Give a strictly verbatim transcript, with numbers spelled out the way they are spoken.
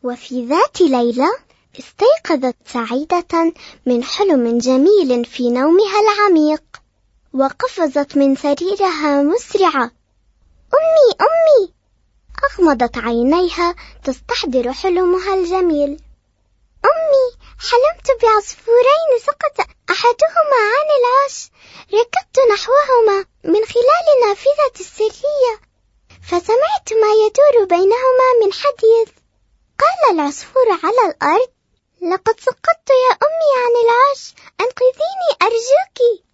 وفي ذات ليلة استيقظت سعيدة من حلم جميل في نومها العميق، وقفزت من سريرها مسرعة. أمي أمي! أغمضت عينيها تستحضر حلمها الجميل. أمي، حلمت بعصفورين سقط أحدهما عن العش، ركضت نحوهما من خلال النافذة السرية، فسمعت ما يدور بينهما من حديث. قال العصفور على الأرض: لقد سقطت يا أمي عن العش، أنقذيني أرجوك.